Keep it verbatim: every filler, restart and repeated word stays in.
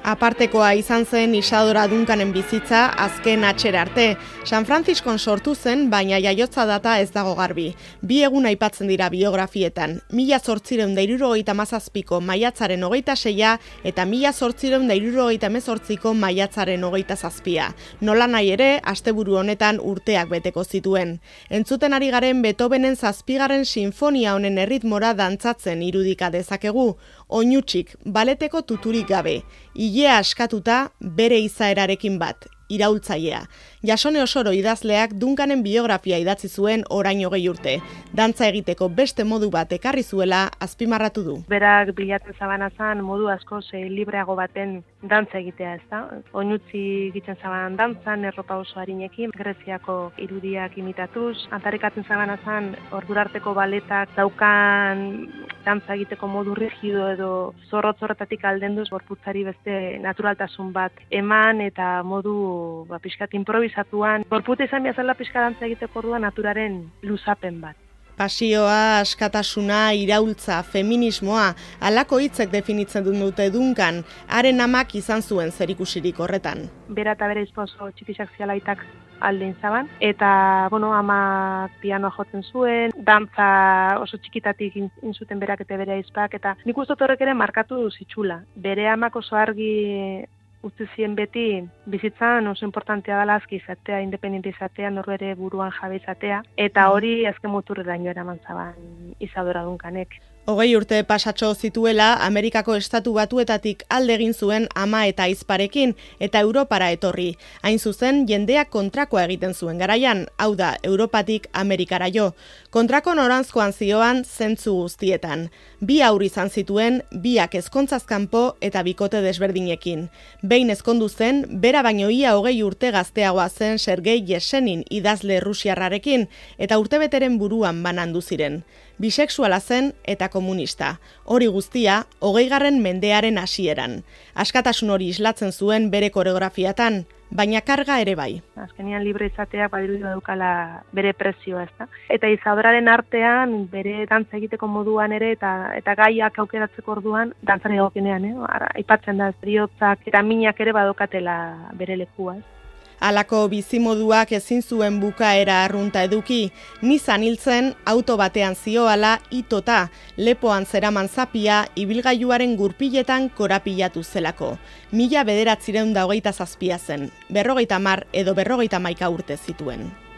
Apartekoa izan zen Isadora Duncanen bizitza azken atxera arte. San Frantziskon sortu zen, baina jaiotza data ez dago garbi. Bi egun aipatzen dira biografietan. Mila zortzireun da hirurogeita hamazazpiko maiatzaren hogeita seia eta mila zortzireun da hirurogeita hemezortziko maiatzaren hogeita zazpia. Nola nahi ere, asteburu honetan urteak beteko zituen. Entzuten ari garen Beethovenen zazpigarren sinfonia honen erritmora dantzatzen irudika dezakegu. Oinutsik, baleteko tuturik gabe. Ilea askatuta bere izaerarekin bat, iraultzailea. Jasone Osoro idazleak Duncanen biografia idatzi zuen orain hogei urte. Dantza egiteko beste modu bat ekarri zuela azpimarratu du. Berak bilatzen zabanazan modu asko ze libreago baten dantza egitea, ezta? Oinutzi egiten zaban dantzan, erropa oso harinekin, Greziako irudiak imitatuz, antarikatzen zabanazan ordurarteko baletak daukan dantza egiteko modu rigido edo zorrotz-zorretatik aldenduz gorputzari beste naturaltasun bat eman eta modu ba, pixkat improvisatuan. Gorputza izan behar pixka dantza egiteko orduan naturaren luzapen bat. Pasioa, askatasuna, iraultza, feminismoa, halako hitzek definitzen dute Duncan, haren amak izan zuen zerikusirik horretan. Bera eta bere izposo txikisak zialaitak aldein zaban, eta, bueno, ama pianoa jotzen zuen, dantza oso txikitatik inzuten berak eta bere aizpak, eta nik uste dut horrek ere markatu zitxula. Bere amak oso argi utzi zien beti bizitzan oso importantea dela azki izatea, independente izatea, norbere buruan jabe izatea, eta hori azken muturreraino eraman zaban Isadora Duncanek. Hogei urte pasatxo zituela, Amerikako Estatu Batuetatik alde egin zuen ama eta aizparekin eta Europara etorri. Hain zuzen, jendeak kontrakoa egiten zuen garaian, hau da, Europatik Amerikara jo. Kontrako noranzkoan zioan zentzu guztietan. Bi haur izan zituen, biak ezkontzazkanpo eta bikote desberdinekin. Behin ezkondu zen, bera baino ia hogei urte gazteagoa zen Sergei Yesenin idazle rusiarrarekin eta urtebeteren buruan banandu ziren. Bisexuala zen eta komunista. Hori guztia, hogeigarren mendearen hasieran. Askatasun hori islatzen zuen bere koreografiatan, baina karga ere bai. Azkenean libre izateak badirudi badukala bere prezioa, ezta? Eta Isadoraren artean bere dantza egiteko moduan ere eta eta gaiak aukeratzeko orduan dantzari egokienean, eh? Aipatzen da heriotzak eta minak ere badokatela bere lekua. Halako bizimoduak ezin zuen bukaera arrunta eduki, nizan hiltzen auto batean zioala itota, lepoan zeraman zapia ibilgailuaren gurpiletan korapilatu zelako. Mila bederatzireun da hogeita zazpia zen, berrogeita mar edo berrogeita maika urte zituen.